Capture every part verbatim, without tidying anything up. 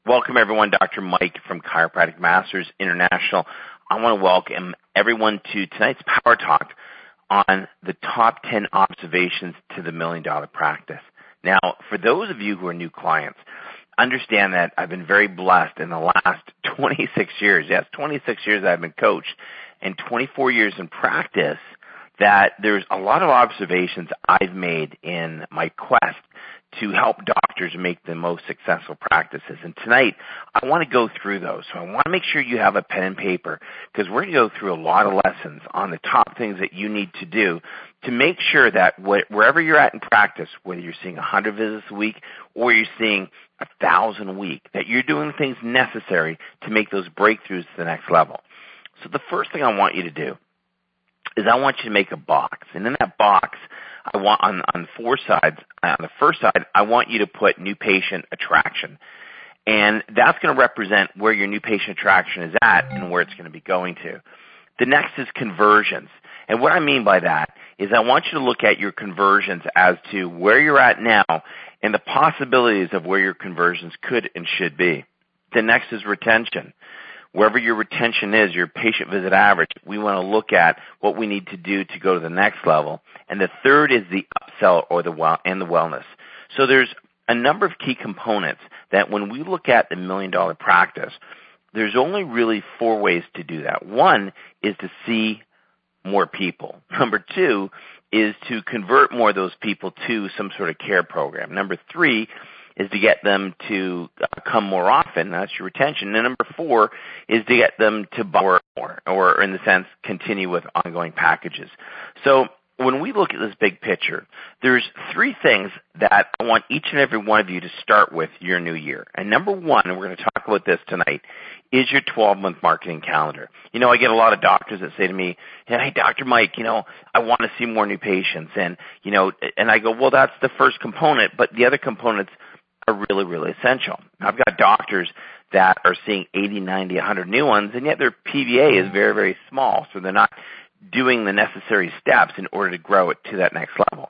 Welcome, everyone. Doctor Mike from Chiropractic Masters International. I want to welcome everyone to tonight's Power Talk on the top ten observations to the Million Dollar Practice. Now, for those of you who are new clients, understand that I've been very blessed in the last twenty-six years. Yes, twenty-six years I've been coached and twenty-four years in practice, that there's a lot of observations I've made in my quest to help doctors make the most successful practices. And tonight, I want to go through those. So I want to make sure you have a pen and paper, because we're going to go through a lot of lessons on the top things that you need to do to make sure that wh- wherever you're at in practice, whether you're seeing one hundred visits a week or you're seeing one thousand a week, that you're doing the things necessary to make those breakthroughs to the next level. So the first thing I want you to do is I want you to make a box. And in that box, I want on, on four sides, on the first side, I want you to put new patient attraction. And that's going to represent where your new patient attraction is at and where it's going to be going to. The next is conversions. And what I mean by that is I want you to look at your conversions as to where you're at now and the possibilities of where your conversions could and should be. The next is retention. Wherever your retention is, your patient visit average, we want to look at what we need to do to go to the next level. And the third is the upsell or the well and the wellness. So there's a number of key components that when we look at the million dollar practice, there's only really four ways to do that. One is to see more people. Number two is to convert more of those people to some sort of care program. Number three is to get them to uh, come more often. That's your retention. And number four is to get them to buy more, or in the sense, continue with ongoing packages. So when we look at this big picture, there's three things that I want each and every one of you to start with your new year. And number one, and we're going to talk about this tonight, is your twelve-month marketing calendar. You know, I get a lot of doctors that say to me, hey, Doctor Mike, you know, I want to see more new patients. And, you know, and I go, well, that's the first component, but the other components are really, really essential. I've got doctors that are seeing eighty, ninety, one hundred new ones, and yet their P V A is very, very small, so they're not doing the necessary steps in order to grow it to that next level.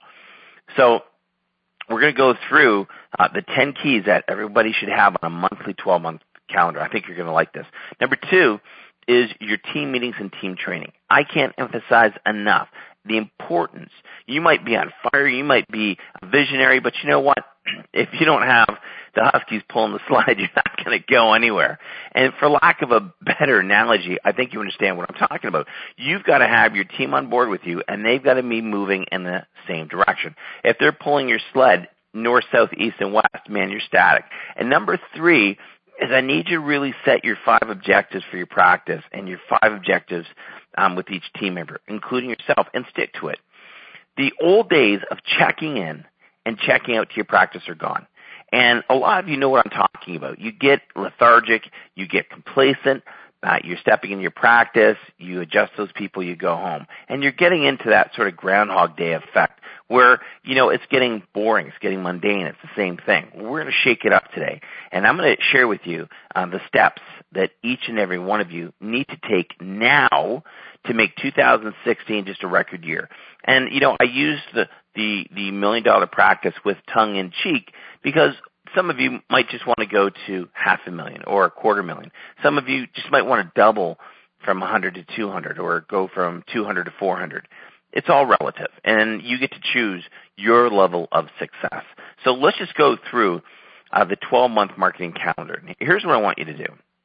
So we're going to go through uh, the ten keys that everybody should have on a monthly twelve-month calendar. I think you're going to like this. Number two is your team meetings and team training. I can't emphasize enough the importance. You might be on fire, you might be a visionary, but you know what? If you don't have the Huskies pulling the slide, you're not going to go anywhere. And for lack of a better analogy, I think you understand what I'm talking about. You've got to have your team on board with you, and they've got to be moving in the same direction. If they're pulling your sled north, south, east, and west, man, you're static. And number three is I need you to really set your five objectives for your practice and your five objectives um, with each team member, including yourself, and stick to it. The old days of checking in and checking out to your practice are gone. And a lot of you know what I'm talking about. You get lethargic, you get complacent, uh, you're stepping in your practice, you adjust those people, you go home. And you're getting into that sort of Groundhog Day effect where, you know, it's getting boring, it's getting mundane, it's the same thing. We're going to shake it up today. And I'm going to share with you um, the steps that each and every one of you need to take now to make two thousand sixteen just a record year. And, you know, I use the, the, the million dollar practice with tongue in cheek because some of you might just want to go to half a million or a quarter million. Some of you just might want to double from one hundred to two hundred or go from two hundred to four hundred. It's all relative, and you get to choose your level of success. So let's just go through uh, the twelve-month marketing calendar. Here's what I want you to do.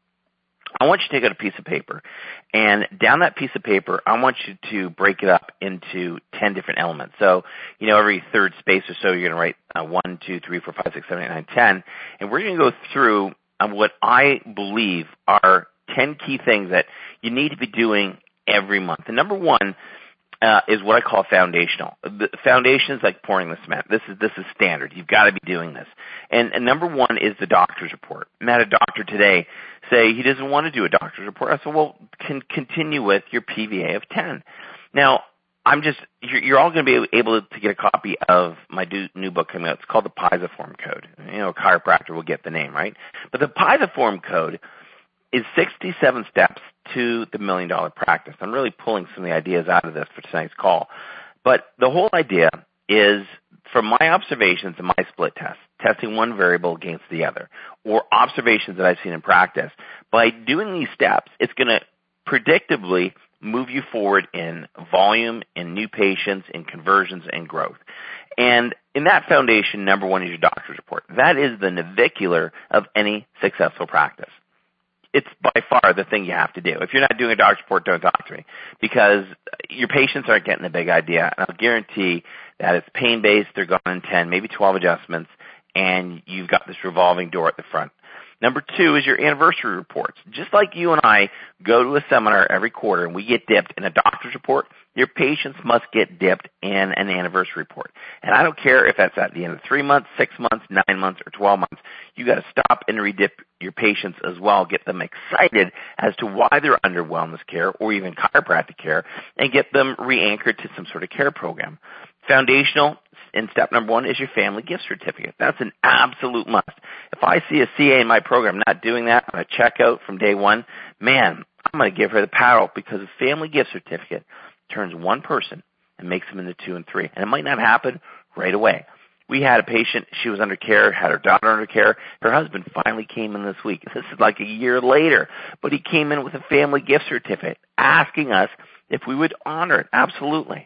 I want you to take out a piece of paper, and down that piece of paper, I want you to break it up into ten different elements. So, you know, every third space or so, you're going to write uh, one, two, three, four, five, six, seven, eight, nine, ten, and we're going to go through um, what I believe are ten key things that you need to be doing every month. And number one uh, is what I call foundational. The foundation is like pouring the cement. This is this is standard. You've got to be doing this. And, and number one is the doctor's report. I had a doctor today say he doesn't want to do a doctor's report. I said, well, can continue with your P V A of ten. Now, I'm just, you're, you're all going to be able to get a copy of my new, new book coming out. It's called the Pisiform Code. You know, a chiropractor will get the name, right? But the Pisiform Code is sixty-seven steps to the million dollar practice. I'm really pulling some of the ideas out of this for tonight's call. But the whole idea is, from my observations and my split test, testing one variable against the other, or observations that I've seen in practice. By doing these steps, it's going to predictably move you forward in volume, in new patients, in conversions, and growth. And in that foundation, number one is your doctor's report. That is the navicular of any successful practice. It's by far the thing you have to do. If you're not doing a doctor's report, don't talk to me, because your patients aren't getting the big idea. And I'll guarantee that it's pain-based, they're gone in ten, maybe twelve adjustments, and you've got this revolving door at the front. Number two is your anniversary reports. Just like you and I go to a seminar every quarter and we get dipped in a doctor's report, your patients must get dipped in an anniversary report. And I don't care if that's at the end of three months, six months, nine months, or twelve months. You got to stop and redip your patients as well, get them excited as to why they're under wellness care or even chiropractic care, and get them re-anchored to some sort of care program. Foundational, in step number one, is your family gift certificate. That's an absolute must. If I see a C A in my program not doing that on a checkout from day one, man, I'm going to give her the paddle, because a family gift certificate turns one person and makes them into two and three. And it might not happen right away. We had a patient, she was under care, had her daughter under care. Her husband finally came in this week. This is like a year later, but he came in with a family gift certificate asking us if we would honor it. Absolutely.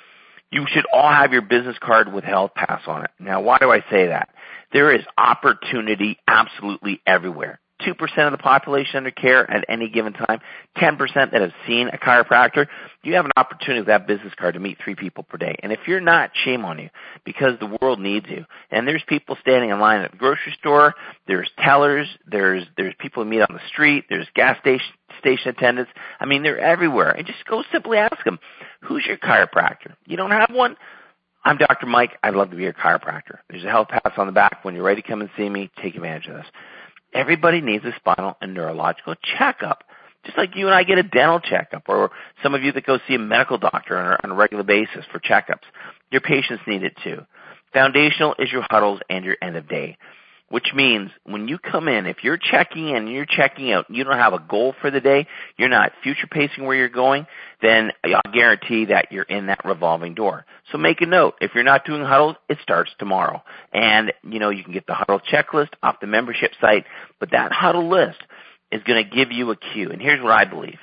You should all have your business card with Health Pass on it. Now, why do I say that? There is opportunity absolutely everywhere. two percent of the population under care at any given time, ten percent that have seen a chiropractor. You have an opportunity with that business card to meet three people per day. And if you're not, shame on you, because the world needs you. And there's people standing in line at the grocery store. There's tellers. There's there's people who meet on the street. There's gas station station attendants. I mean, they're everywhere. And just go simply ask them, who's your chiropractor? You don't have one? I'm Doctor Mike. I'd love to be your chiropractor. There's a Health Pass on the back. When you're ready to come and see me, take advantage of this. Everybody needs a spinal and neurological checkup, just like you and I get a dental checkup, or some of you that go see a medical doctor on a, on a regular basis for checkups. Your patients need it too. Foundational is your huddles and your end of day, which means when you come in, if you're checking in and you're checking out, you don't have a goal for the day, you're not future pacing where you're going, then I'll guarantee that you're in that revolving door. So make a note. If you're not doing huddles, it starts tomorrow. And, you know, you can get the huddle checklist off the membership site, but that huddle list is going to give you a cue. And here's what I believe.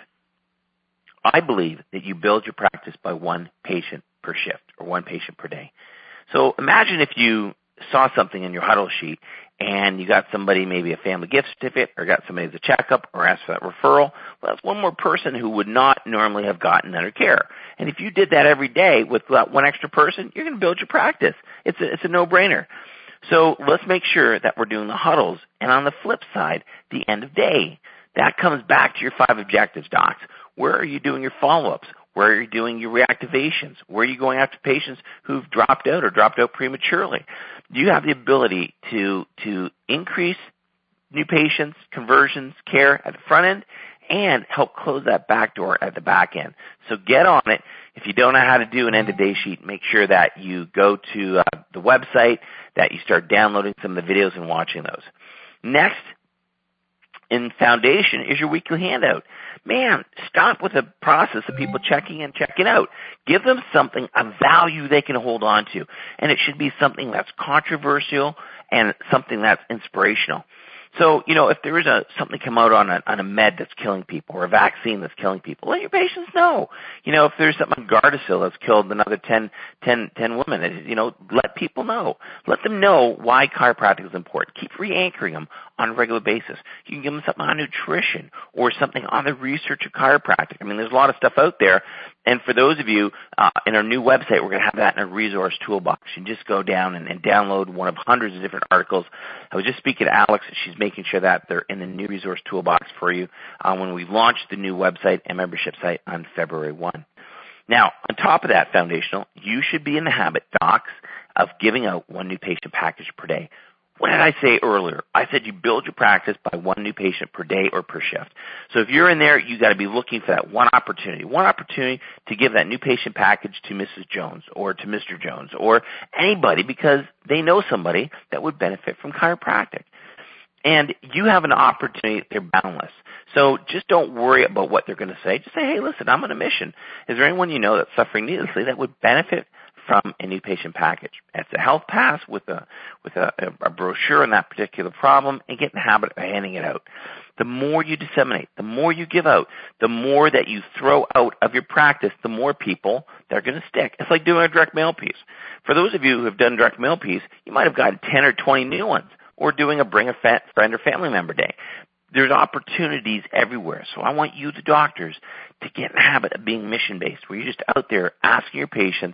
I believe that you build your practice by one patient per shift or one patient per day. So imagine if you saw something in your huddle sheet and you got somebody, maybe a family gift certificate, or got somebody as a checkup, or asked for that referral. Well, that's one more person who would not normally have gotten under care. And if you did that every day with that one extra person, you're going to build your practice. It's a, it's a no-brainer. So let's make sure that we're doing the huddles. And on the flip side, the end of day. That comes back to your five objectives, docs. Where are you doing your follow-ups? Where are you doing your reactivations? Where are you going after patients who've dropped out or dropped out prematurely? Do you have the ability to to increase new patients, conversions, care at the front end, and help close that back door at the back end? So get on it. If you don't know how to do an end-of-day sheet, make sure that you go to uh, the website, that you start downloading some of the videos and watching those. Next, in foundation, is your weekly handout. Man, stop with the process of people checking in, checking out. Give them something, a value they can hold on to. And it should be something that's controversial and something that's inspirational. So, you know, if there is a something come out on a, on a med that's killing people, or a vaccine that's killing people, let your patients know. You know, if there's something on Gardasil that's killed another ten, ten, ten women, you know, let people know. Let them know why chiropractic is important. Keep re-anchoring them on a regular basis. You can give them something on nutrition or something on the research of chiropractic. I mean, there's a lot of stuff out there. And for those of you, uh, in our new website, we're going to have that in a resource toolbox. You can just go down and, and download one of hundreds of different articles. I was just speaking to Alex. She's making sure that they're in the new resource toolbox for you uh, when we launch the new website and membership site on February first. Now, on top of that foundational, you should be in the habit, docs, of giving out one new patient package per day. What did I say earlier? I said you build your practice by one new patient per day or per shift. So if you're in there, you got to be looking for that one opportunity, one opportunity to give that new patient package to Missus Jones or to Mister Jones or anybody, because they know somebody that would benefit from chiropractic. And you have an opportunity. They're boundless. So just don't worry about what they're going to say. Just say, hey, listen, I'm on a mission. Is there anyone you know that's suffering needlessly that would benefit from a new patient package. It's a health pass with a with a, a brochure on that particular problem, and get in the habit of handing it out. The more you disseminate, the more you give out, the more that you throw out of your practice, the more people that are going to stick. It's like doing a direct mail piece. For those of you who have done direct mail piece, you might have gotten ten or twenty new ones, or doing a bring a friend or family member day. There's opportunities everywhere. So I want you, the doctors, to get in the habit of being mission-based, where you're just out there asking your patients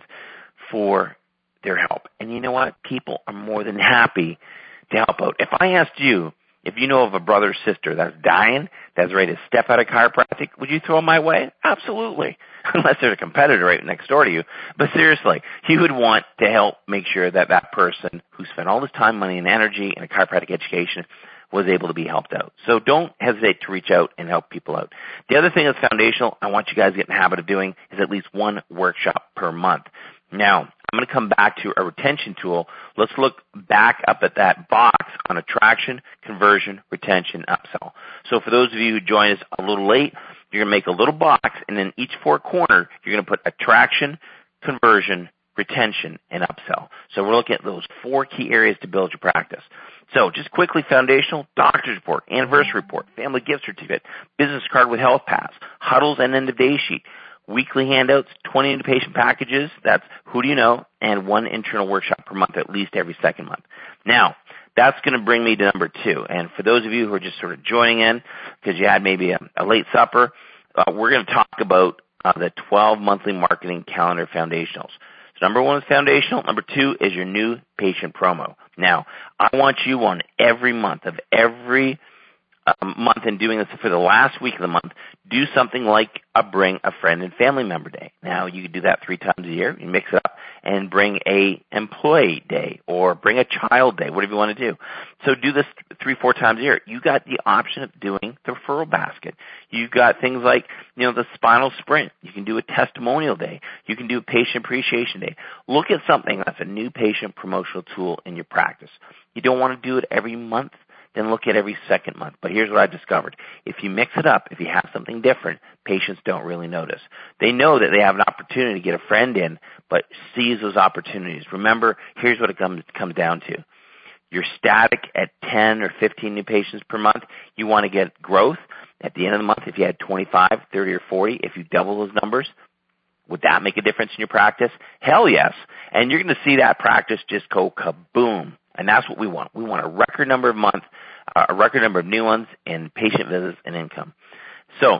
for their help. And you know what? People are more than happy to help out. If I asked you, if you know of a brother or sister that's dying, that's ready to step out of chiropractic, would you throw them my way? Absolutely. Unless there's a competitor right next door to you. But seriously, you would want to help make sure that that person who spent all this time, money, and energy in a chiropractic education was able to be helped out. So don't hesitate to reach out and help people out. The other thing that's foundational, I want you guys to get in the habit of doing, is at least one workshop per month. Now, I'm going to come back to a retention tool. Let's look back up at that box on attraction, conversion, retention, upsell. So for those of you who joined us a little late, you're going to make a little box, and in each four corner, you're going to put attraction, conversion, retention, and upsell. So we're looking at those four key areas to build your practice. So just quickly, foundational, doctor's report, anniversary report, family gift certificate, business card with health pass, huddles and end of day sheet, weekly handouts, twenty new patient packages, that's who do you know, and one internal workshop per month, at least every second month. Now, that's going to bring me to number two. And for those of you who are just sort of joining in because you had maybe a, a late supper, uh, we're going to talk about uh, the twelve monthly marketing calendar foundationals. So number one is foundational. Number two is your new patient promo. Now, I want you on every month of every um, month, and doing this for the last week of the month, do something like a bring a friend and family member day. Now, you can do that three times a year. You mix it up and bring a employee day or bring a child day, whatever you want to do. So do this three, four times a year. You got the option of doing the referral basket. You've got things like, you know, the spinal sprint. You can do a testimonial day. You can do a patient appreciation day. Look at something that's a new patient promotional tool in your practice. You don't want to do it every month, then look at every second month. But here's what I've discovered. If you mix it up, if you have something different, patients don't really notice. They know that they have an opportunity to get a friend in, but seize those opportunities. Remember, here's what it comes, comes down to. You're static at ten or fifteen new patients per month. You want to get growth. At the end of the month, if you had twenty-five, thirty, or forty, if you double those numbers, would that make a difference in your practice? Hell yes. And you're going to see that practice just go kaboom. And that's what we want. We want a record number of months, uh, a record number of new ones in patient visits and income. So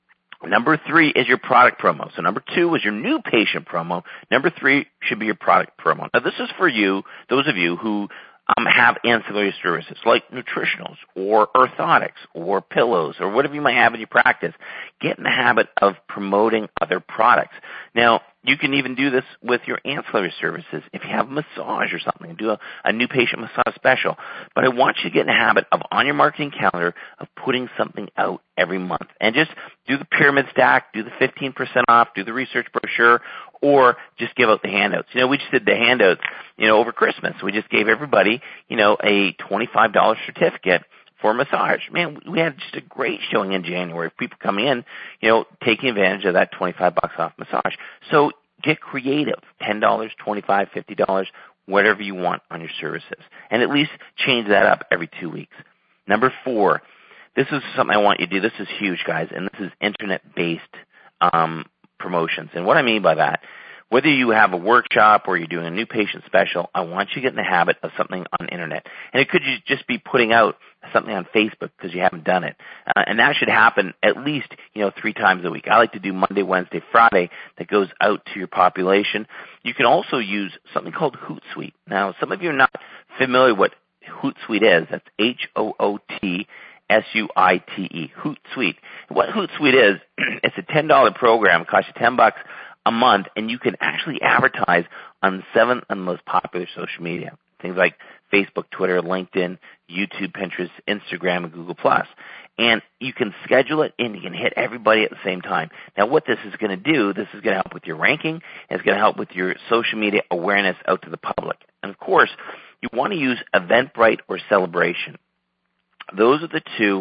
number three is your product promo. So number two is your new patient promo. Number three should be your product promo. Now this is for you, those of you who um, have ancillary services like nutritionals or orthotics or pillows or whatever you might have in your practice. Get in the habit of promoting other products. Now, you can even do this with your ancillary services. If you have a massage or something, do a, a new patient massage special. But I want you to get in the habit of, on your marketing calendar, of putting something out every month. And just do the pyramid stack, do the fifteen percent off, do the research brochure, or just give out the handouts. You know, we just did the handouts, you know, over Christmas. We just gave everybody, you know, a twenty-five dollars certificate for massage. Man, we had just a great showing in January. People come in, you know, taking advantage of that twenty-five bucks off massage. So get creative. ten dollars, twenty-five dollars, fifty dollars, whatever you want on your services. And at least change that up every two weeks. Number four, this is something I want you to do. This is huge, guys, and this is internet-based um, promotions. And what I mean by that, whether you have a workshop or you're doing a new patient special, I want you to get in the habit of something on the internet. And it could just be putting out something on Facebook because you haven't done it. Uh, and that should happen at least, you know, three times a week. I like to do Monday, Wednesday, Friday that goes out to your population. You can also use something called Hootsuite. Now, some of you are not familiar with what Hootsuite is. That's H O O T S U I T E, Hootsuite. What Hootsuite is, it's a ten dollars program. It costs you ten bucks a month, and you can actually advertise on seven of the most popular social media, things like Facebook, Twitter, LinkedIn, YouTube, Pinterest, Instagram, and Google plus. And you can schedule it, and you can hit everybody at the same time. Now, what this is going to do, this is going to help with your ranking, and it's going to help with your social media awareness out to the public. And, of course, you want to use Eventbrite or Celebration. Those are the two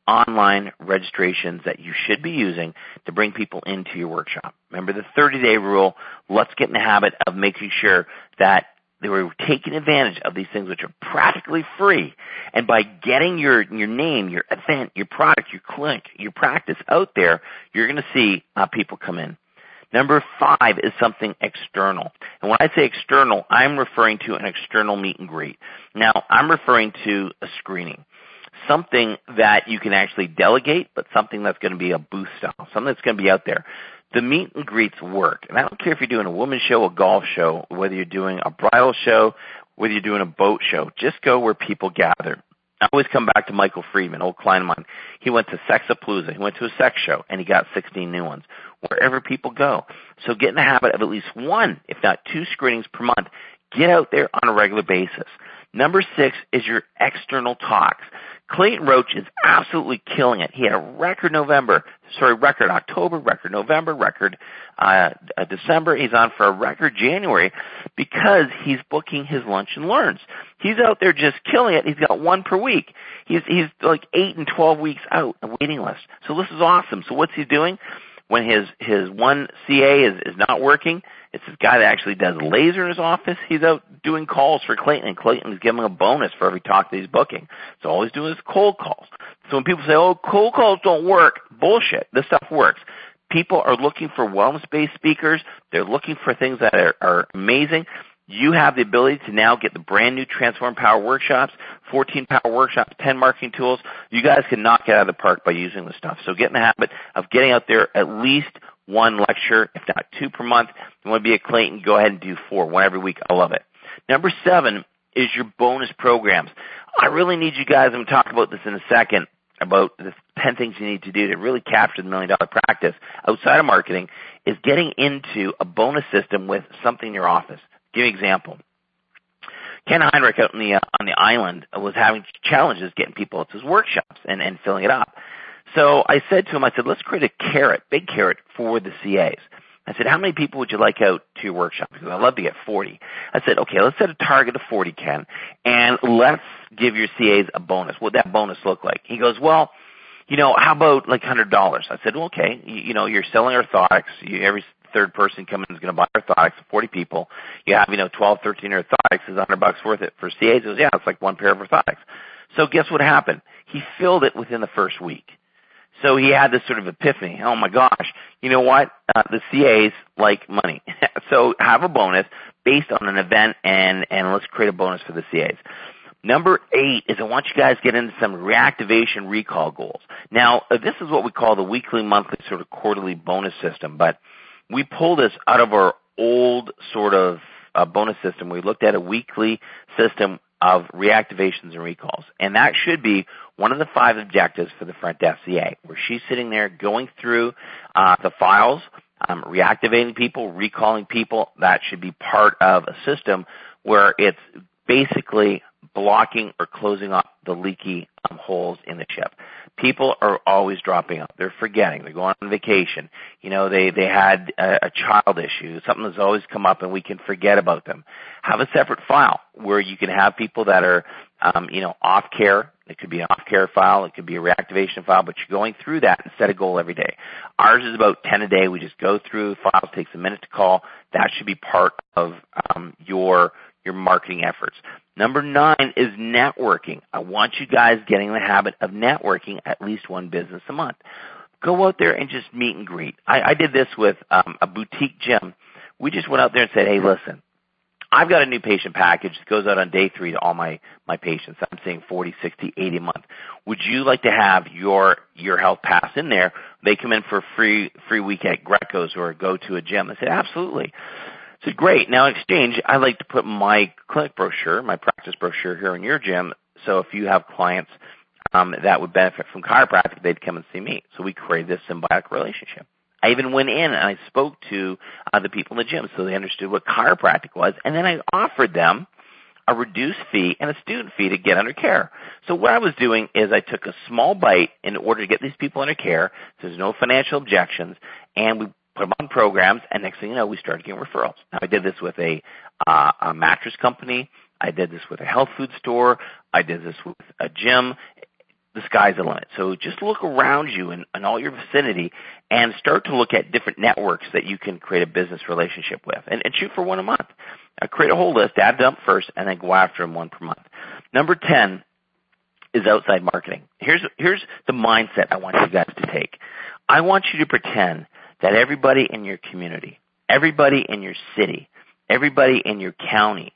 online registrations that you should be using to bring people into your workshop. Remember the thirty-day rule. Let's get in the habit of making sure that they were taking advantage of these things which are practically free. And by getting your, your name, your event, your product, your clinic, your practice out there, you're going to see uh, people come in. Number five is something external. And when I say external, I'm referring to an external meet and greet. Now, I'm referring to a screening. Something that you can actually delegate, but something that's going to be a booth style, something that's going to be out there. The meet and greets work. And I don't care if you're doing a women's show, a golf show, whether you're doing a bridal show, whether you're doing a boat show. Just go where people gather. I always come back to Michael Friedman, old client of mine. He went to Sexapalooza. He went to a sex show, and he got sixteen new ones, wherever people go. So get in the habit of at least one, if not two screenings per month. Get out there on a regular basis. Number six is your external talks. Clayton Roach is absolutely killing it. He had a record November, sorry, record October, record November, record uh, December. He's on for a record January because he's booking his lunch and learns. He's out there just killing it. He's got one per week. He's he's like eight and twelve weeks out, a waiting list. So this is awesome. So what's he doing? When his his one C A is, is not working, it's this guy that actually does laser in his office. He's out doing calls for Clayton, and Clayton is giving him a bonus for every talk that he's booking. So all he's doing is cold calls. So when people say, oh, cold calls don't work, bullshit. This stuff works. People are looking for wellness-based speakers. They're looking for things that are, are amazing. You have the ability to now get the brand new Transform Power workshops, fourteen Power workshops, ten marketing tools. You guys can knock it out of the park by using this stuff. So get in the habit of getting out there at least one lecture, if not two per month. You want to be a Clayton, go ahead and do four, one every week. I love it. Number seven is your bonus programs. I really need you guys, I'm going to talk about this in a second, about the ten things you need to do to really capture the million dollar practice outside of marketing, is getting into a bonus system with something in your office. Give you an example. Ken Heinrich out in the, uh, on the island was having challenges getting people to his workshops and, and filling it up. So I said to him, I said, let's create a carrot, big carrot for the C As. I said, how many people would you like out to your workshop? Because I'd love to get forty. I said, okay, let's set a target of forty, Ken, and let's give your C As a bonus. What would that bonus look like? He goes, well, you know, how about like one hundred dollars? I said, well, okay, you, you know, you're selling orthotics. You, every third person coming in is going to buy orthotics, forty people. You have, you know, twelve, thirteen orthotics is one hundred bucks worth it. For C As, it was, yeah, it's like one pair of orthotics. So guess what happened? He filled it within the first week. So he had this sort of epiphany. Oh my gosh, you know what? Uh, the C As like money. So have a bonus based on an event, and, and let's create a bonus for the C As. Number eight is I want you guys to get into some reactivation recall goals. Now, uh, this is what we call the weekly, monthly, sort of quarterly bonus system, but we pulled this out of our old sort of uh, bonus system. We looked at a weekly system of reactivations and recalls, and that should be one of the five objectives for the front desk C A, where she's sitting there going through uh, the files, um, reactivating people, recalling people. That should be part of a system where it's basically blocking or closing up the leaky um, holes in the ship. People are always dropping out. They're forgetting. They're going on vacation. You know, they, they had a, a child issue, something that's always come up, and we can forget about them. Have a separate file where you can have people that are, um, you know, off care. It could be an off care file. It could be a reactivation file, but you're going through that and set a goal every day. Ours is about ten a day. We just go through files, takes a minute to call. That should be part of um, your your marketing efforts. Number nine is networking. I want you guys getting in the habit of networking at least one business a month. Go out there and just meet and greet. I, I did this with um, a boutique gym. We just went out there and said, hey, listen, I've got a new patient package that goes out on day three to all my, my patients. I'm saying forty, sixty, eighty a month. Would you like to have your your health pass in there? They come in for a free, free week at Greco's or go to a gym. I said, absolutely. I said, great. Now, in exchange, I'd like to put my clinic brochure, my practice brochure here in your gym. So if you have clients um, that would benefit from chiropractic, they'd come and see me. So we created this symbiotic relationship. I even went in and I spoke to uh, the people in the gym so they understood what chiropractic was. And then I offered them a reduced fee and a student fee to get under care. So what I was doing is I took a small bite in order to get these people under care. So there's no financial objections. And we put them on programs, and next thing you know, we started getting referrals. Now, I did this with a, uh, a mattress company. I did this with a health food store. I did this with a gym. the sky's the limit. So just look around you and, and all your vicinity and start to look at different networks that you can create a business relationship with, and, and shoot for one a month. Uh, create a whole list, add it up first, and then go after them one per month. Number ten is outside marketing. Here's, here's the mindset I want you guys to take. I want you to pretend that everybody in your community, everybody in your city, everybody in your county,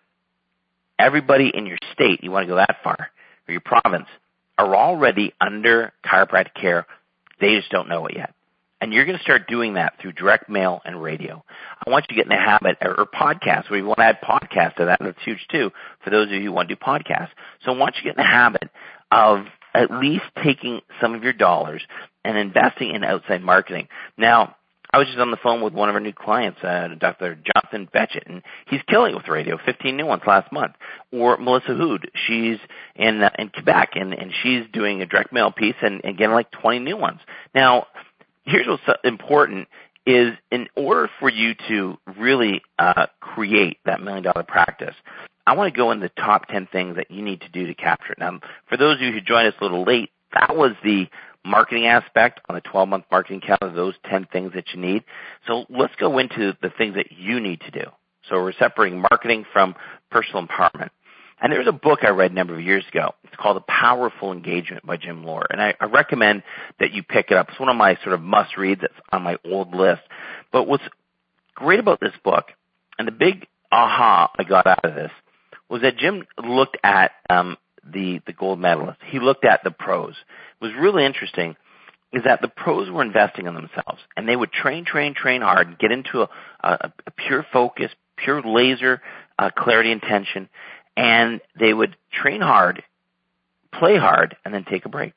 everybody in your state, you want to go that far, or your province, are already under chiropractic care. They just don't know it yet. And you're going to start doing that through direct mail and radio. I want you to get in the habit, or, or podcasts, where you want to add podcasts to that. That's huge too for those of you who want to do podcasts. So I want you to get in the habit of at least taking some of your dollars and investing in outside marketing. Now, I was just on the phone with one of our new clients, uh, Doctor Jonathan Betchett, and he's killing it with radio, fifteen new ones last month. Or Melissa Hood, she's in uh, in Quebec, and, and she's doing a direct mail piece and, and getting like twenty new ones. Now, here's what's important is in order for you to really uh, create that million-dollar practice, I want to go in the top ten things that you need to do to capture it. Now, for those of you who joined us a little late, that was the marketing aspect on the twelve-month marketing calendar, those ten things that you need. So let's go into the things that you need to do. So we're separating marketing from personal empowerment. And there's a book I read a number of years ago. It's called The Powerful Engagement by Jim Loehr. And I, I recommend that you pick it up. It's one of my sort of must-reads that's on my old list. But what's great about this book, and the big aha I got out of this, was that Jim looked at um, the, the gold medalists. He looked at the pros. What was really interesting is that the pros were investing in themselves, and they would train, train, train hard, and get into a, a, a pure focus, pure laser uh, clarity and tension, and they would train hard, play hard, and then take a break.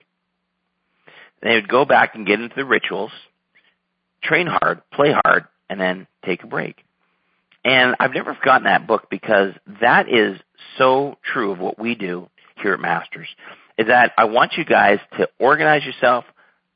They would go back and get into the rituals, train hard, play hard, and then take a break. And I've never forgotten that book because that is so true of what we do here at Masters, is that I want you guys to organize yourself,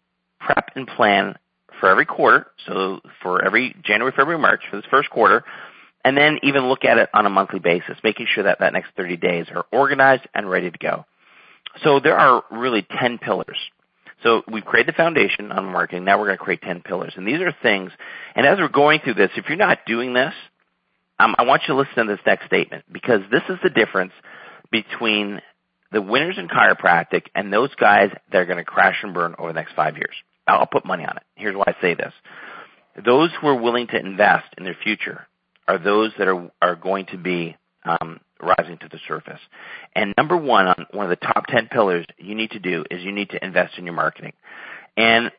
prep and plan for every quarter, so for every January, February, March, for this first quarter, and then even look at it on a monthly basis, making sure that that next thirty days are organized and ready to go. So there are really ten pillars. So we've created the foundation on marketing. Now we're going to create ten pillars. And these are things, and as we're going through this, if you're not doing this, um, I want you to listen to this next statement, because this is the difference between the winners in chiropractic and those guys that are going to crash and burn over the next five years. I'll put money on it. Here's why I say this. Those who are willing to invest in their future are those that are, are going to be um, rising to the surface. And number one, on one of the top ten pillars you need to do is you need to invest in your marketing. And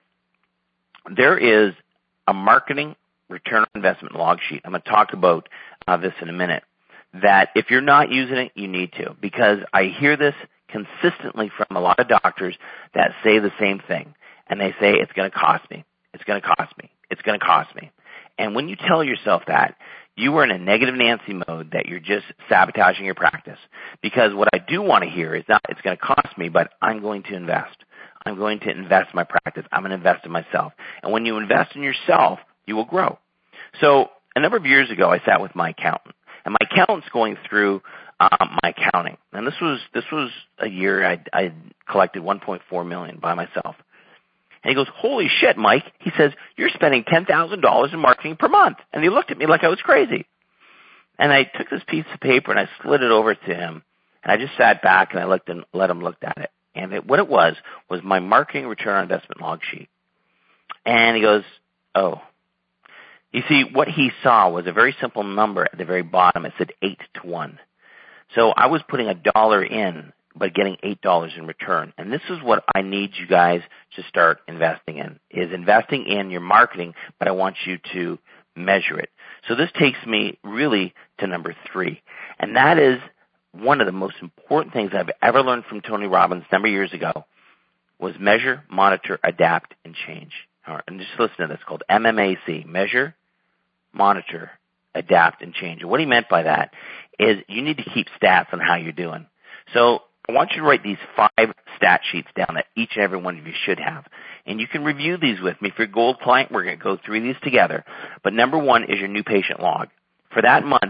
there is a marketing return on investment log sheet. I'm going to talk about uh, this in a minute, that if you're not using it, you need to, because I hear this consistently from a lot of doctors that say the same thing. And they say, it's going to cost me. It's going to cost me. It's going to cost me. And when you tell yourself that, you are in a negative Nancy mode, that you're just sabotaging your practice. Because what I do want to hear is not, it's going to cost me, but I'm going to invest. I'm going to invest in my practice. I'm going to invest in myself. And when you invest in yourself, you will grow. So a number of years ago, I sat with my accountant. And my accountant's going through um, my accounting. And this was this was a year I I collected one point four million dollars by myself. And he goes, holy shit, Mike. He says, you're spending ten thousand dollars in marketing per month. And he looked at me like I was crazy. And I took this piece of paper and I slid it over to him. And I just sat back and I looked and let him look at it. And it, what it was was my marketing return on investment log sheet. And he goes, oh. You see, what he saw was a very simple number at the very bottom. It said eight to one. So I was putting a dollar in, but getting eight dollars in return. And this is what I need you guys to start investing in, is investing in your marketing, but I want you to measure it. So this takes me really to number three. And that is one of the most important things I've ever learned from Tony Robbins a number of years ago, was measure, monitor, adapt, and change. All right, and just listen to this, called M M A C, measure, monitor, adapt, and change. And what he meant by that is you need to keep stats on how you're doing. So I want you to write these five stat sheets down that each and every one of you should have. And you can review these with me. If you're a gold client, we're going to go through these together. But number one is your new patient log. For that month,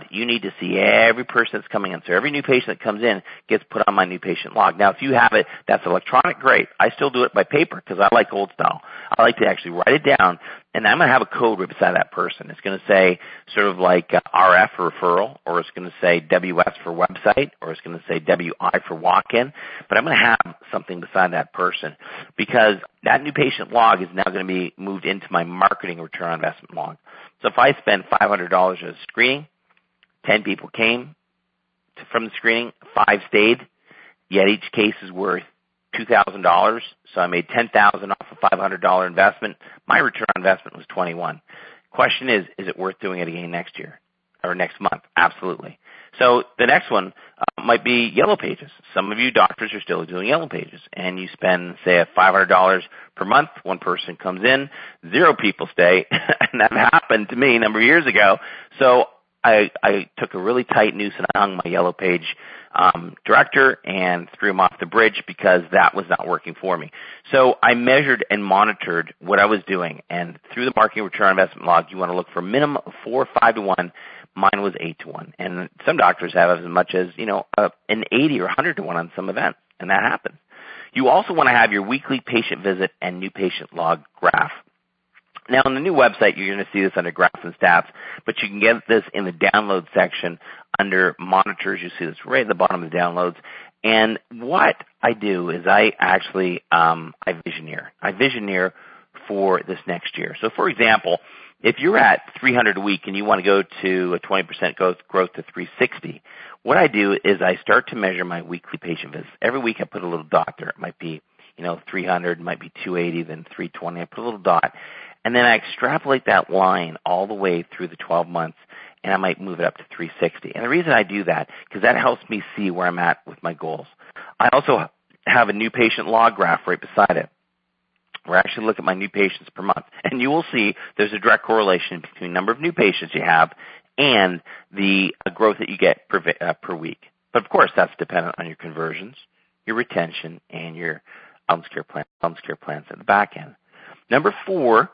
you need to see every person that's coming in. So every new patient that comes in gets put on my new patient log. Now, if you have it that's electronic, great. I still do it by paper because I like old style. I like to actually write it down, and I'm going to have a code right beside that person. It's going to say sort of like uh, R F for referral, or it's going to say W S for website, or it's going to say W I for walk-in. But I'm going to have something beside that person because that new patient log is now going to be moved into my marketing return on investment log. So if I spend five hundred dollars at a screening, ten people came to, from the screening, five stayed, yet each case is worth two thousand dollars, so I made ten thousand dollars off a five hundred dollars investment. My return on investment was twenty-one. Question is, is it worth doing it again next year or next month? Absolutely. So the next one uh, might be Yellow Pages. Some of you doctors are still doing Yellow Pages, and you spend, say, five hundred dollars per month. One person comes in, zero people stay, and that happened to me a number of years ago. So I, I took a really tight noose and I hung my Yellow Page um, director and threw him off the bridge because that was not working for me. So I measured and monitored what I was doing, and through the marketing return on investment log, you want to look for a minimum of four or five to one. Mine was eight to one, and some doctors have as much as, you know, uh, an eighty or one hundred to one on some events, and that happens. You also want to have your weekly patient visit and new patient log graph. Now, on the new website, you're going to see this under graphs and stats, but you can get this in the download section under monitors. You see this right at the bottom of the downloads. And what I do is I actually um, I visioneer. I visioneer for this next year. So, for example, if you're at three hundred a week and you want to go to a twenty percent growth, growth to three sixty, what I do is I start to measure my weekly patient visits. Every week I put a little dot there. It might be, you know, three hundred, it might be two eighty, then three twenty. I put a little dot. And then I extrapolate that line all the way through the twelve months, and I might move it up to three sixty. And the reason I do that, because that helps me see where I'm at with my goals. I also have a new patient log graph right beside it, where I actually look at my new patients per month. And you will see there's a direct correlation between the number of new patients you have and the growth that you get per, uh, per week. But, of course, that's dependent on your conversions, your retention, and your wellness care, plan, wellness care plans at the back end. Number four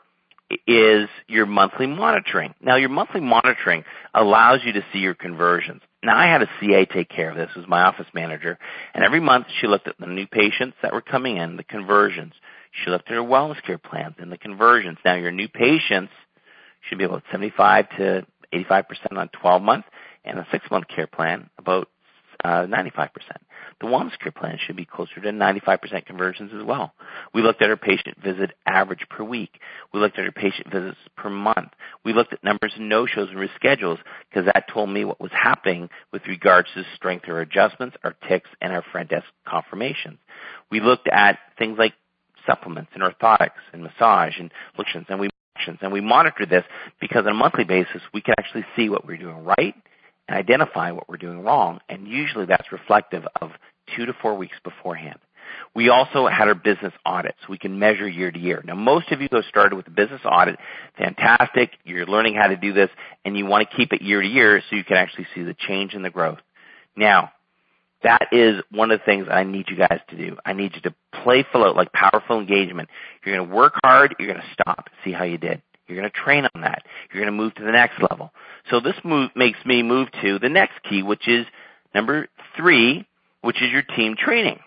is your monthly monitoring. Now, your monthly monitoring allows you to see your conversions. Now, I had a C A take care of this. It was my office manager. And every month she looked at the new patients that were coming in, the conversions. She looked at her wellness care plans and the conversions. Now, your new patients should be about seventy-five to eighty-five percent on twelve months, and a six-month care plan about uh, ninety-five percent. The wellness care plan should be closer to ninety-five percent conversions as well. We looked at our patient visit average per week. We looked at our patient visits per month. We looked at numbers of no-shows and reschedules because that told me what was happening with regards to strength or adjustments, our ticks, and our front desk confirmations. We looked at things like supplements and orthotics and massage and lotions, and we and we monitor this because on a monthly basis we can actually see what we're doing right and identify what we're doing wrong, and usually that's reflective of two to four weeks beforehand. We also had our business audit, so we can measure year to year. Now, most of you go started with a business audit. Fantastic. You're learning how to do this, and you want to keep it year to year so you can actually see the change in the growth. Now, that is one of the things I need you guys to do. I need you to play full out like powerful engagement. You're going to work hard. You're going to stop, see how you did. You're going to train on that. You're going to move to the next level. So this move makes me move to the next key, which is number three, which is your team training.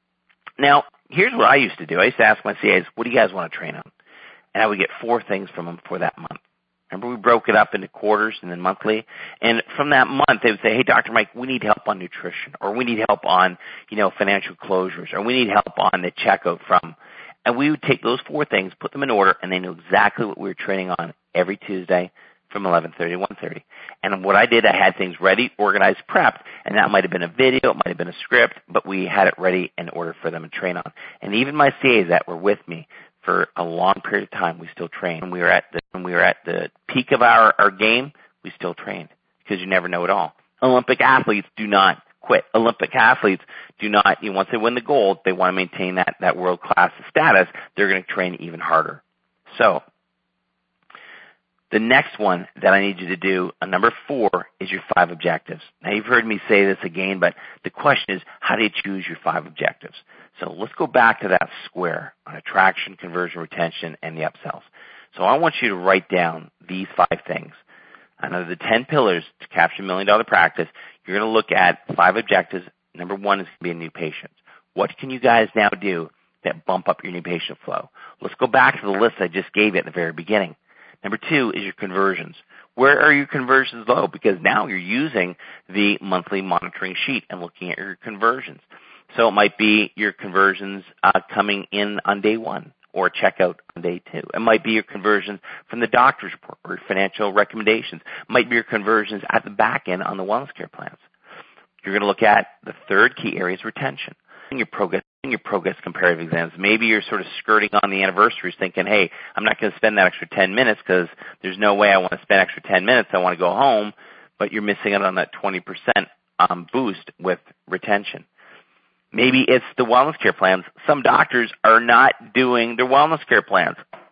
Now, here's what I used to do. I used to ask my C As, what do you guys want to train on? And I would get four things from them for that month. Remember, we broke it up into quarters and then monthly. And from that month, they would say, hey, Doctor Mike, we need help on nutrition, or we need help on, you know, financial closures, or we need help on the checkout from. And we would take those four things, put them in order, and they knew exactly what we were training on every Tuesday from eleven thirty to one thirty. And what I did, I had things ready, organized, prepped, and that might have been a video, it might have been a script, but we had it ready in order for them to train on. And even my C As that were with me for a long period of time, we still trained. When we were at the, when we were at the peak of our, our game, we still trained because you never know it all. Olympic athletes do not quit. Olympic athletes do not, you know, once they win the gold, they want to maintain that, that world-class status. They're going to train even harder. So the next one that I need you to do, uh, number four, is your five objectives. Now, you've heard me say this again, but the question is, how do you choose your five objectives? So let's go back to that square on attraction, conversion, retention, and the upsells. So I want you to write down these five things. Out of the ten pillars to capture a million dollar practice, you're going to look at five objectives. Number one is going to be a new patient. What can you guys now do that bump up your new patient flow? Let's go back to the list I just gave you at the very beginning. Number two is your conversions. Where are your conversions low? Because now you're using the monthly monitoring sheet and looking at your conversions. So it might be your conversions uh, coming in on day one or checkout on day two. It might be your conversions from the doctor's report or financial recommendations. It might be your conversions at the back end on the wellness care plans. You're going to look at the third key area is retention. Your progress, your progress comparative exams. Maybe you're sort of skirting on the anniversaries thinking, hey, I'm not going to spend that extra ten minutes because there's no way I want to spend extra ten minutes. I want to go home, but you're missing out on that twenty percent um, boost with retention. Maybe it's the wellness care plans. Some doctors are not doing their wellness care plans.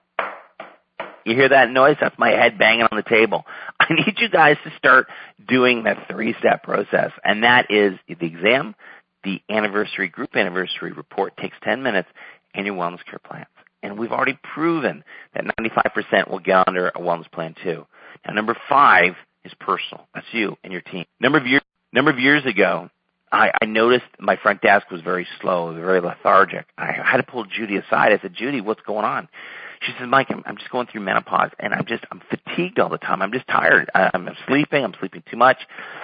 You hear that noise? That's my head banging on the table. I need you guys to start doing that three-step process, and that is the exam, the anniversary, group anniversary report takes ten minutes, and your wellness care plans. And we've already proven that ninety-five percent will get under a wellness plan too. Now, number five is personal. That's you and your team. Number of years, number of years ago, I, I noticed my front desk was very slow, very lethargic. I had to pull Judy aside. I said, Judy, what's going on? She said, Mike, I'm, I'm just going through menopause, and I'm just, I'm fatigued all the time. I'm just tired. I, I'm sleeping. I'm sleeping too much.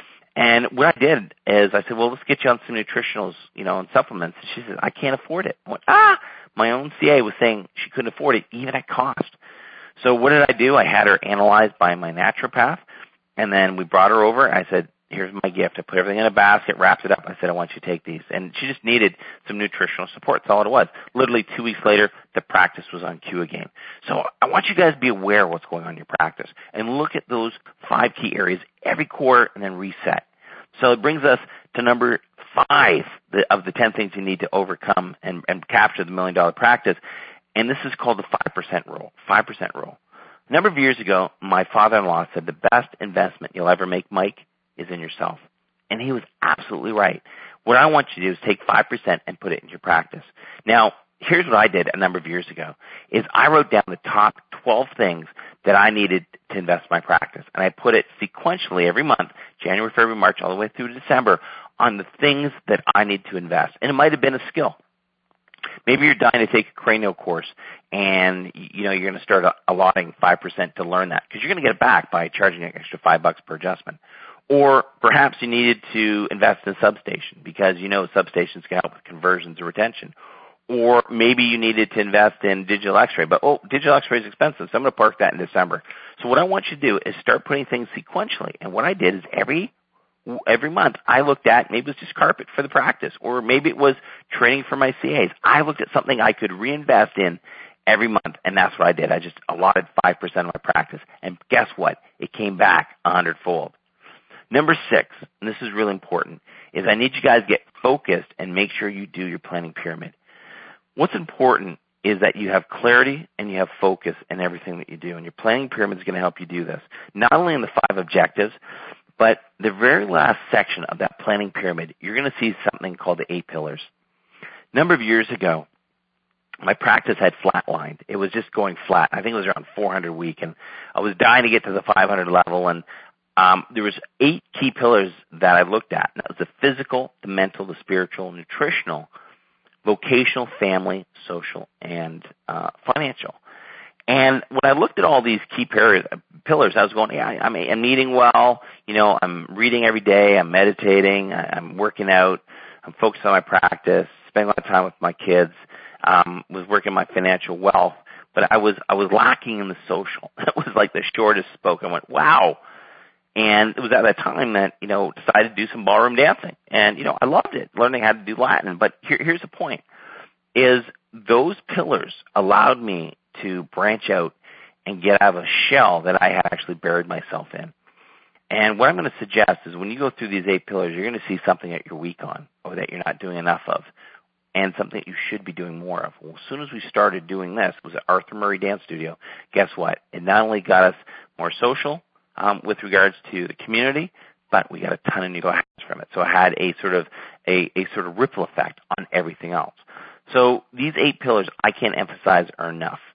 And what I did is I said, well, let's get you on some nutritionals, you know, and supplements. And she said, I can't afford it. I went, ah, my own C A was saying she couldn't afford it, even at cost. So what did I do? I had her analyzed by my naturopath, and then we brought her over. I said, here's my gift. I put everything in a basket, wrapped it up. I said, I want you to take these. And she just needed some nutritional support. That's all it was. Literally two weeks later, the practice was on cue again. So I want you guys to be aware of what's going on in your practice and look at those five key areas every quarter and then reset. So it brings us to number five of the ten things you need to overcome and, and capture the million dollar practice. And this is called the five percent rule, five percent rule. A number of years ago, my father-in-law said the best investment you'll ever make, Mike, is in yourself. And he was absolutely right. What I want you to do is take five percent and put it in your practice. Now, here's what I did a number of years ago, is I wrote down the top twelve things that I needed to invest in my practice. And I put it sequentially every month, January, February, March, all the way through to December, on the things that I need to invest. And it might have been a skill. Maybe you're dying to take a cranial course, and you know you're going to start allotting five percent to learn that because you're going to get it back by charging an extra five bucks per adjustment. Or perhaps you needed to invest in a substation because you know substations can help with conversions or retention. Or maybe you needed to invest in digital x-ray, but oh, digital x-ray is expensive, so I'm going to park that in December. So what I want you to do is start putting things sequentially. And what I did is every every month I looked at, maybe it was just carpet for the practice, or maybe it was training for my C As. I looked at something I could reinvest in every month, and that's what I did. I just allotted five percent of my practice. And guess what? It came back a hundredfold. Number six, and this is really important, is I need you guys to get focused and make sure you do your planning pyramid. What's important is that you have clarity and you have focus in everything that you do. And your planning pyramid is going to help you do this. Not only in the five objectives, but the very last section of that planning pyramid, you're going to see something called the eight pillars. A number of years ago, my practice had flatlined. It was just going flat. I think it was around four hundred a week. And I was dying to get to the five hundred level. And um, there was eight key pillars that I looked at. And that was the physical, the mental, the spiritual, nutritional, vocational, family, social, and uh, financial. And when I looked at all these key pillars, I was going, yeah, I'm, I'm eating well, you know, I'm reading every day, I'm meditating, I'm working out, I'm focused on my practice, spending a lot of time with my kids, um, was working my financial wealth, but I was I was lacking in the social. It was like the shortest spoke. I went, wow. And it was at that time that, you know, decided to do some ballroom dancing. And, you know, I loved it, learning how to do Latin. But here, here's the point, is those pillars allowed me to branch out and get out of a shell that I had actually buried myself in. And what I'm going to suggest is when you go through these eight pillars, you're going to see something that you're weak on or that you're not doing enough of and something that you should be doing more of. Well, as soon as we started doing this, it was at Arthur Murray Dance Studio. Guess what? It not only got us more social, Um, with regards to the community, but we got a ton of new clients from it. So it had a sort of a, a sort of ripple effect on everything else. So these eight pillars I can't emphasize are enough.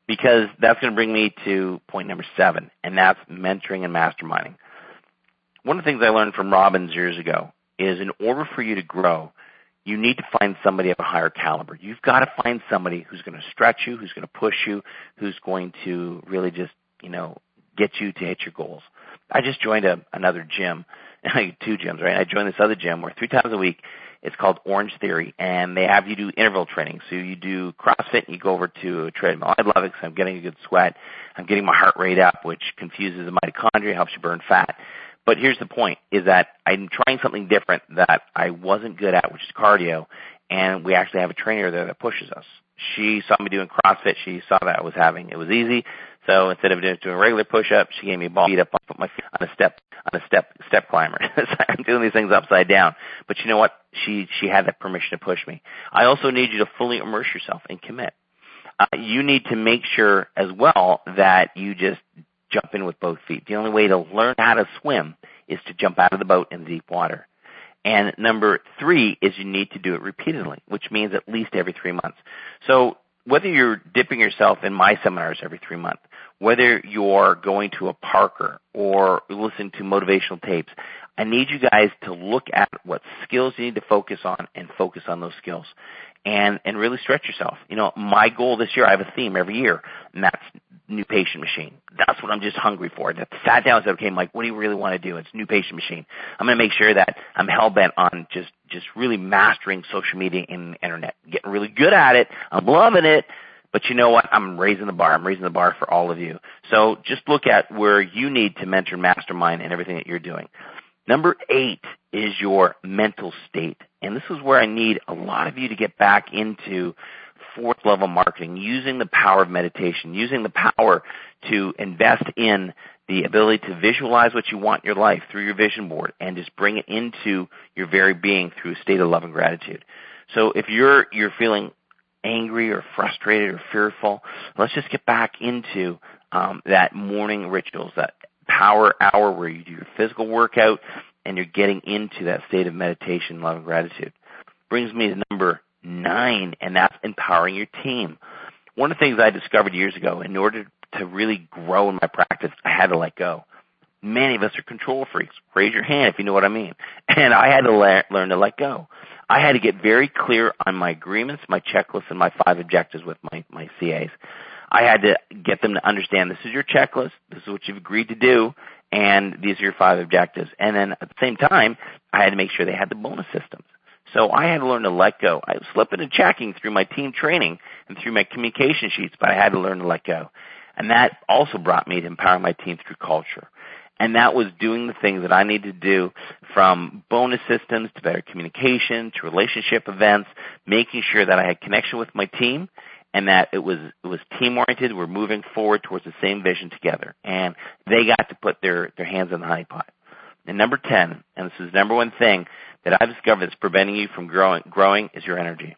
because that's going to bring me to point number seven, and that's mentoring and masterminding. One of the things I learned from Robbins years ago is in order for you to grow, you need to find somebody of a higher caliber. You've got to find somebody who's going to stretch you, who's going to push you, who's going to really just, you know, get you to hit your goals. I just joined a, another gym, two gyms, right? I joined this other gym where three times a week it's called Orange Theory, and they have you do interval training. So you do CrossFit and you go over to a treadmill. I love it because I'm getting a good sweat. I'm getting my heart rate up, which confuses the mitochondria, helps you burn fat. But here's the point, is that I'm trying something different that I wasn't good at, which is cardio, and we actually have a trainer there that pushes us. She saw me doing CrossFit. She saw that I was having, it was easy. So instead of doing, doing regular push-ups, she gave me a ball, beat up, put my feet on a step, on a step, step climber. I'm doing these things upside down. But you know what? She, she had that permission to push me. I also need you to fully immerse yourself and commit. Uh, you need to make sure as well that you just jump in with both feet. The only way to learn how to swim is to jump out of the boat in deep water. And number three is you need to do it repeatedly, which means at least every three months. So whether you're dipping yourself in my seminars every three months, whether you're going to a Parker or listening to motivational tapes, I need you guys to look at what skills you need to focus on and focus on those skills and, and really stretch yourself. You know, my goal this year, I have a theme every year, and that's new patient machine. That's what I'm just hungry for. I sat down and said, okay, Mike, what do you really want to do? It's new patient machine. I'm going to make sure that I'm hell-bent on just, just really mastering social media and the internet, getting really good at it. I'm loving it. But you know what? I'm raising the bar. I'm raising the bar for all of you. So just look at where you need to mentor, mastermind, and everything that you're doing. Number eight is your mental state. And this is where I need a lot of you to get back into fourth level marketing, using the power of meditation, using the power to invest in the ability to visualize what you want in your life through your vision board and just bring it into your very being through a state of love and gratitude. So if you're, you're feeling angry or frustrated or fearful, let's just get back into um, that morning rituals, that power hour where you do your physical workout and you're getting into that state of meditation, love, and gratitude. Brings me to number nine, and that's empowering your team. One of the things I discovered years ago, in order to really grow in my practice, I had to let go. Many of us are control freaks. Raise your hand if you know what I mean. And I had to le- learn to let go. I had to get very clear on my agreements, my checklists, and my five objectives with my, my C As. I had to get them to understand this is your checklist, this is what you've agreed to do, and these are your five objectives. And then at the same time, I had to make sure they had the bonus systems. So I had to learn to let go. I was slipping and checking through my team training and through my communication sheets, but I had to learn to let go. And that also brought me to empowering my team through culture. And that was doing the things that I needed to do, from bonus systems to better communication to relationship events, making sure that I had connection with my team and that it was it was team-oriented. We're moving forward towards the same vision together. And they got to put their, their hands in the honey pot. And number ten, and this is the number one thing that I've discovered that's preventing you from growing, growing is your energy.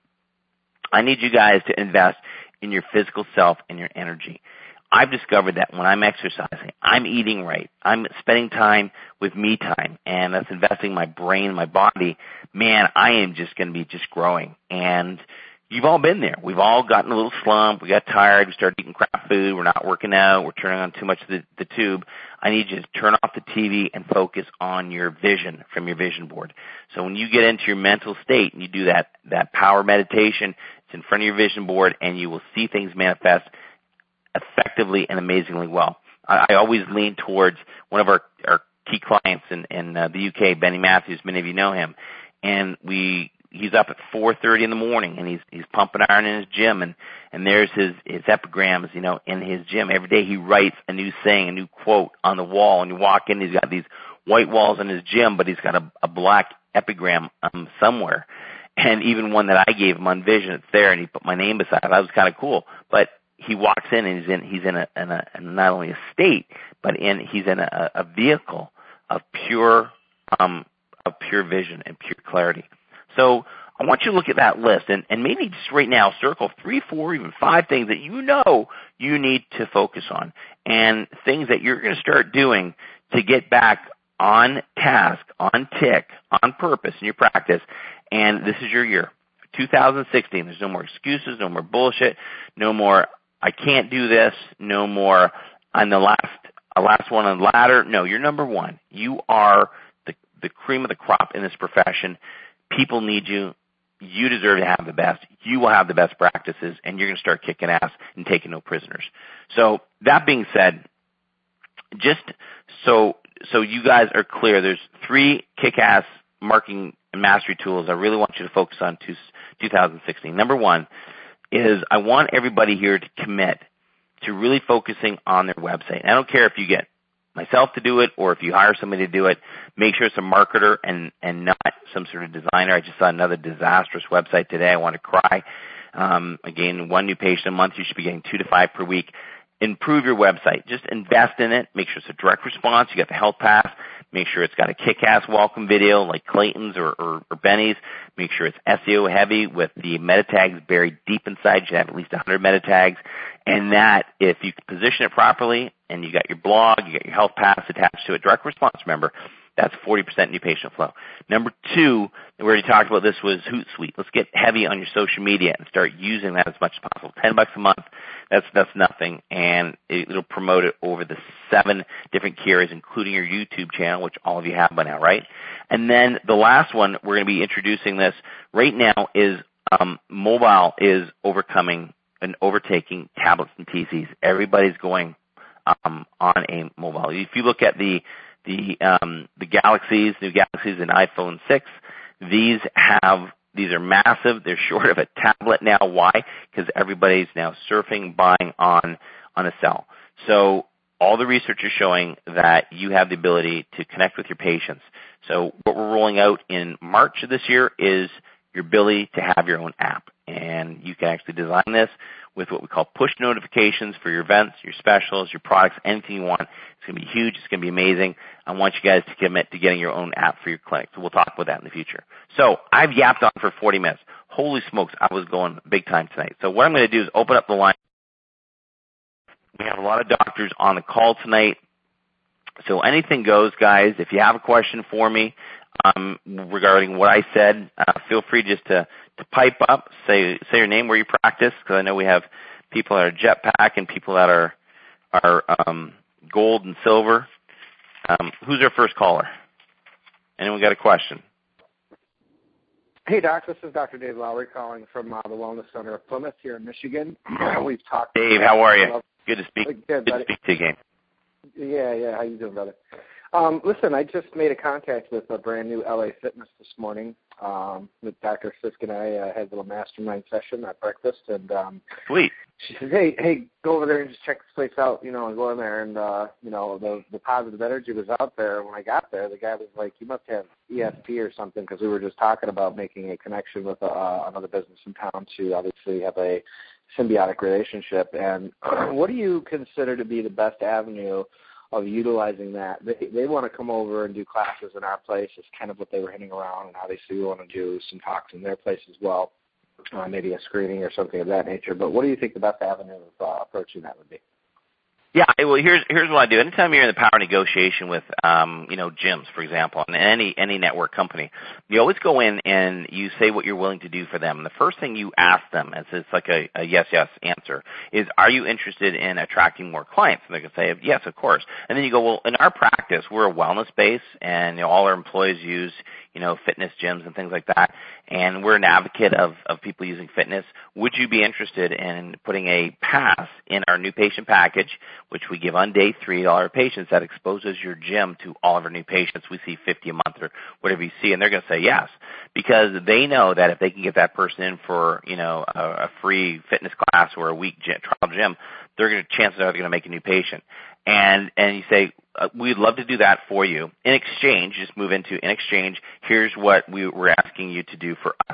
I need you guys to invest in your physical self and your energy. I've discovered that when I'm exercising, I'm eating right, I'm spending time with me time, and that's investing my brain, my body, man, I am just going to be just growing. And you've all been there. We've all gotten a little slump. We got tired. We started eating crap food. We're not working out. We're turning on too much of the, the tube. I need you to turn off the T V and focus on your vision from your vision board. So when you get into your mental state and you do that, that power meditation, it's in front of your vision board, and you will see things manifest effectively and amazingly well. I, I always lean towards one of our, our key clients in, in uh, the U K, Benny Matthews. Many of you know him. And we, he's up at four thirty in the morning, and he's, he's pumping iron in his gym, and, and there's his, his epigrams, you know, in his gym. Every day he writes a new saying, a new quote on the wall, and you walk in, he's got these white walls in his gym, but he's got a, a black epigram um, somewhere. And even one that I gave him on Vision, it's there, and he put my name beside it. That was kind of cool. But he walks in, and he's in he's in a, in a in not only a state, but in he's in a, a vehicle of pure um of pure vision and pure clarity. So I want you to look at that list, and, and maybe just right now circle three, four, even five things that you know you need to focus on, and things that you're going to start doing to get back on task, on tick, on purpose in your practice. And this is your year, two thousand sixteen. There's no more excuses, no more bullshit, no more I can't do this no more. On the last, uh, last one on the ladder. No, you're number one. You are the the cream of the crop in this profession. People need you. You deserve to have the best. You will have the best practices, and you're going to start kicking ass and taking no prisoners. So that being said, just so so you guys are clear, there's three kick-ass marketing and mastery tools I really want you to focus on to two thousand sixteen. Number one is I want everybody here to commit to really focusing on their website. And I don't care if you get myself to do it or if you hire somebody to do it. Make sure it's a marketer and, and not some sort of designer. I just saw another disastrous website today. I want to cry. Um, again, one new patient a month. You should be getting two to five per week. Improve your website. Just invest in it. Make sure it's a direct response. You got the Health Pass. Make sure it's got a kick-ass welcome video like Clayton's or, or, or Benny's. Make sure it's S E O heavy with the meta tags buried deep inside. You should have at least one hundred meta tags. And that, if you position it properly and you got your blog, you got your Health Pass attached to it, direct response, remember, that's forty percent new patient flow. Number two, we already talked about this, was Hootsuite. Let's get heavy on your social media and start using that as much as possible. Ten bucks a month, that's that's nothing, and it, it'll promote it over the seven different key areas, including your YouTube channel, which all of you have by now, right? And then the last one, we're going to be introducing this right now, is um, mobile is overcoming and overtaking tablets and P Cs. Everybody's going um, on a mobile. If you look at the the um, the Galaxies, new Galaxies and iPhone six, these have these are massive. They're short of a tablet now. Why? Because everybody's now surfing, buying on on a cell. So all the research is showing that you have the ability to connect with your patients. So what we're rolling out in March of this year is your ability to have your own app. And you can actually design this with what we call push notifications for your events, your specials, your products, anything you want. It's going to be huge. It's going to be amazing. I want you guys to commit to getting your own app for your clinic. So we'll talk about that in the future. So I've yapped on for forty minutes. Holy smokes, I was going big time tonight. So what I'm going to do is open up the line. We have a lot of doctors on the call tonight. So anything goes, guys. If you have a question for me um, regarding what I said, uh, feel free just to, to pipe up, say say your name, where you practice, because I know we have people that are Jetpack and people that are are um, gold and silver. Um, who's our first caller? Anyone got a question? Hey, Doc. This is Doctor Dave Lowry calling from uh, the Wellness Center of Plymouth here in Michigan. We've talked. Dave, how are you? Good to speak. Good, Good to speak to you again. Yeah, yeah. How you doing, brother? Um, listen, I just made a contact with a brand new L A Fitness this morning. Um, with Doctor Fisk and I uh, had a little mastermind session at breakfast, and um, sweet. She says, "Hey, hey, go over there and just check this place out, you know, and go in there." And uh, you know, the the positive energy was out there. When I got there, the guy was like, "You must have E S P or something," because we were just talking about making a connection with uh, another business in town to obviously have a symbiotic relationship. And what do you consider to be the best avenue of utilizing that? They they want to come over and do classes in our place. It's kind of what they were hinting around, and obviously we want to do some talks in their place as well, uh, maybe a screening or something of that nature. But what do you think the best avenue of uh, approaching that would be? Yeah, well, here's here's what I do. Anytime you're in the power negotiation with, um, you know, gyms, for example, and any any network company, you always go in and you say what you're willing to do for them. And the first thing you ask them, as it's like a, a yes yes answer, is, are you interested in attracting more clients? And they can say yes, of course. And then you go, well, in our practice, we're a wellness base, and you know, all our employees use, you know, fitness gyms and things like that. And we're an advocate of, of people using fitness. Would you be interested in putting a pass in our new patient package, which we give on day three to all our patients, that exposes your gym to all of our new patients? We see fifty a month or whatever you see, and they're going to say yes, because they know that if they can get that person in for, you know, a, a free fitness class or a week gym, trial gym, they're going to, chances are they're going to make a new patient. And and you say, uh, we'd love to do that for you. In exchange, just move into, in exchange, here's what we, we're asking you to do for us.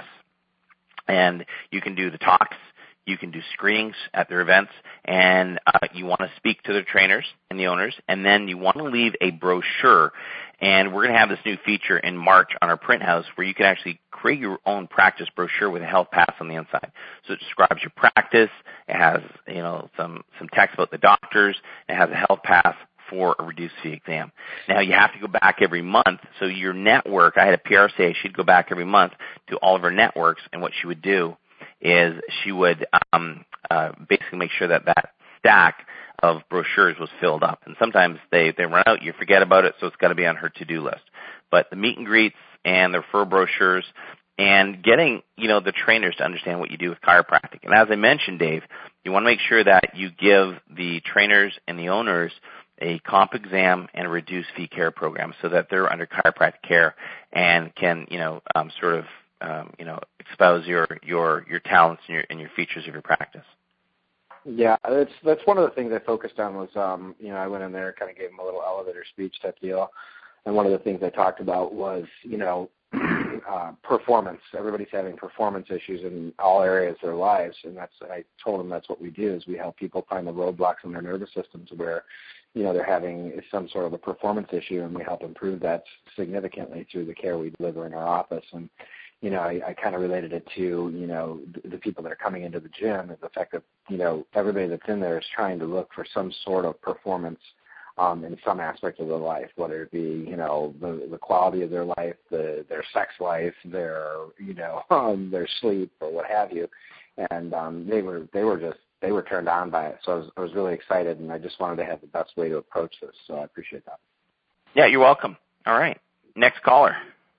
And you can do the talks, you can do screenings at their events, and uh, you want to speak to their trainers and the owners, and then you want to leave a brochure. And we're going to have this new feature in March on our print house where you can actually create your own practice brochure with a health pass on the inside. So it describes your practice. It has, you know, some, some text about the doctors. It has a health pass for a reduced fee exam. Now, you have to go back every month. So your network, I had a P R say she'd go back every month to all of her networks, and what she would do is she would um, uh, basically make sure that that stack of brochures was filled up. And sometimes they, they run out, you forget about it, so it's got to be on her to-do list. But the meet and greets and the referral brochures and getting, you know, the trainers to understand what you do with chiropractic. And as I mentioned, Dave, you want to make sure that you give the trainers and the owners a comp exam and a reduced fee care program so that they're under chiropractic care and can, you know, um, sort of, um, you know, espouse your, your, your talents and your, and your features of your practice. Yeah, that's that's one of the things I focused on was, um, you know, I went in there, kind of gave them a little elevator speech type deal, and one of the things I talked about was, you know, uh, performance. Everybody's having performance issues in all areas of their lives, and that's I told them that's what we do is we help people find the roadblocks in their nervous systems where, you know, they're having some sort of a performance issue, and we help improve that significantly through the care we deliver in our office. And you know, I, I kind of related it to, you know, the, the people that are coming into the gym, and the fact that, you know, everybody that's in there is trying to look for some sort of performance um, in some aspect of their life, whether it be, you know, the, the quality of their life, the, their sex life, their, you know, um, their sleep or what have you. And um, they were they were just, they were turned on by it. So I was, I was really excited, and I just wanted to have the best way to approach this. So I appreciate that. Yeah, you're welcome. All right. Next caller.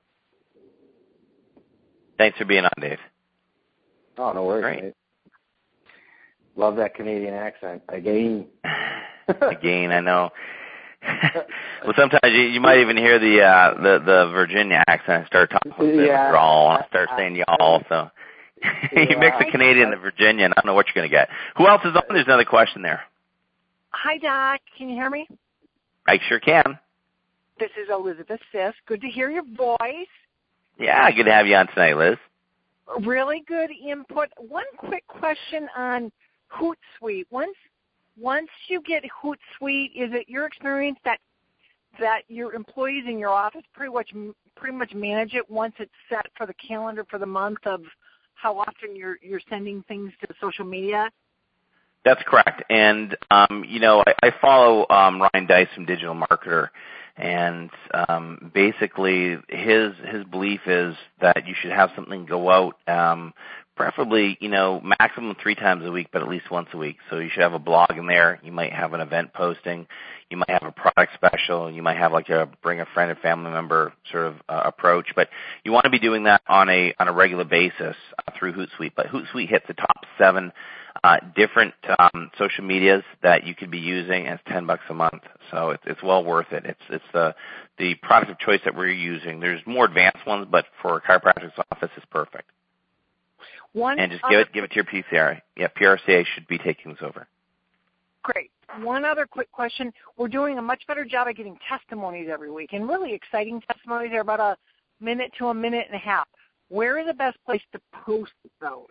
Thanks for being on, Dave. Oh, no worries. Great. Mate. Love that Canadian accent. Again. Again, I know. Well, sometimes you, you might even hear the uh, the the Virginia accent. I start talking with the yeah, drawl. I start saying y'all. So yeah. you mix the Canadian and the Virginian. I don't know what you're going to get. Who else is on? There's another question there. Hi, Doc. Can you hear me? I sure can. This is Elizabeth Sisk. Good to hear your voice. Yeah, good to have you on tonight, Liz. Really good input. One quick question on Hootsuite. Once once you get Hootsuite, is it your experience that that your employees in your office pretty much pretty much manage it once it's set for the calendar for the month of how often you're you're sending things to social media? That's correct. And um, you know, I, I follow um, Ryan Dice from Digital Marketer. And um, basically, his his belief is that you should have something go out, um, preferably, you know, maximum three times a week, but at least once a week. So you should have a blog in there. You might have an event posting. You might have a product special. You might have like a bring a friend or family member sort of uh, approach. But you want to be doing that on a on a regular basis uh, through Hootsuite. But Hootsuite hits the top seven Uh, different um, social medias that you could be using, and it's ten bucks a month. So it's, it's well worth it. It's it's the the product of choice that we're using. There's more advanced ones, but for a chiropractic's office, it's perfect. One and just give it give it to your P C R. Yeah, P R C A should be taking this over. Great. One other quick question. We're doing a much better job of getting testimonies every week, and really exciting testimonies. They're about a minute to a minute and a half. Where is the best place to post those?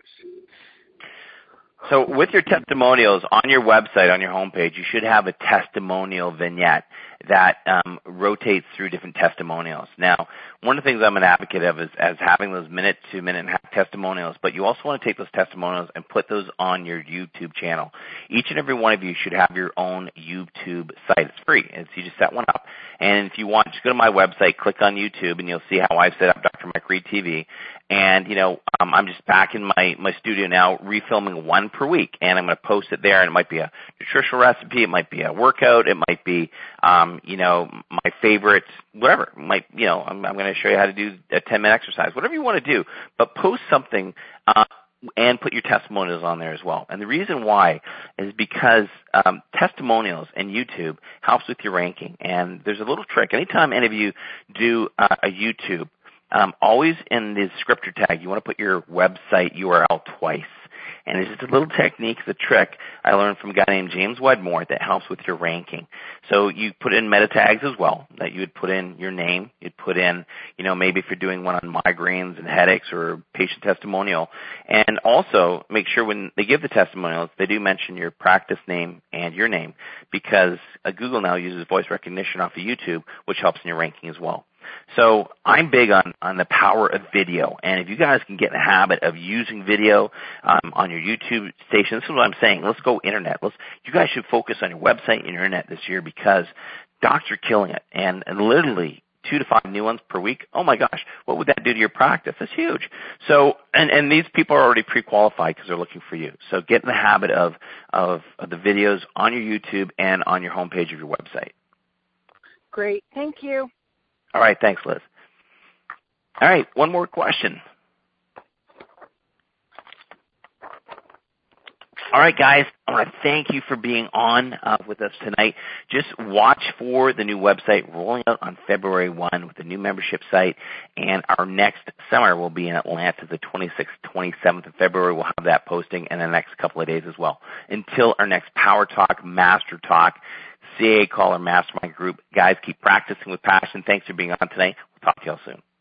So with your testimonials on your website, on your homepage, you should have a testimonial vignette that um, rotates through different testimonials. Now, one of the things I'm an advocate of is as having those minute to minute and a half testimonials, but you also want to take those testimonials and put those on your YouTube channel. Each and every one of you should have your own YouTube site. It's free. It's, you just set one up. And if you want, just go to my website, click on YouTube, and you'll see how I've set up Doctor Mike Reed T V. And, you know, um, I'm just back in my, my studio now refilming one per week, and I'm going to post it there, and it might be a nutritional recipe, it might be a workout, it might be, um, you know, my favorite, whatever. It might, you know, I'm, I'm going to show you how to do a ten-minute exercise, whatever you want to do, but post something uh, and put your testimonials on there as well. And the reason why is because um, testimonials and YouTube helps with your ranking, and there's a little trick. Anytime any of you do uh, a YouTube, Um, always in the descriptor tag, you want to put your website U R L twice. And it's just a little technique, the trick I learned from a guy named James Wedmore that helps with your ranking. So you put in meta tags as well, that you would put in your name. You'd put in, you know, maybe if you're doing one on migraines and headaches or patient testimonial. And also make sure when they give the testimonials, they do mention your practice name and your name, because uh, Google now uses voice recognition off of YouTube, which helps in your ranking as well. So I'm big on, on the power of video, and if you guys can get in the habit of using video um, on your YouTube station, this is what I'm saying. Let's go internet. Let's. You guys should focus on your website and your internet this year, because docs are killing it, and, and literally two to five new ones per week, oh my gosh, what would that do to your practice? That's huge. So, and, and these people are already pre-qualified because they're looking for you. So get in the habit of, of, of the videos on your YouTube and on your homepage of your website. Great. Thank you. All right. Thanks, Liz. All right. One more question. All right, guys, I want to thank you for being on uh, with us tonight. Just watch for the new website rolling out on February first with the new membership site, and our next seminar will be in Atlanta the twenty-sixth, twenty-seventh of February. We'll have that posting in the next couple of days as well. Until our next Power Talk, Master Talk, C A A Caller Mastermind Group, guys, keep practicing with passion. Thanks for being on tonight. We'll talk to you all soon.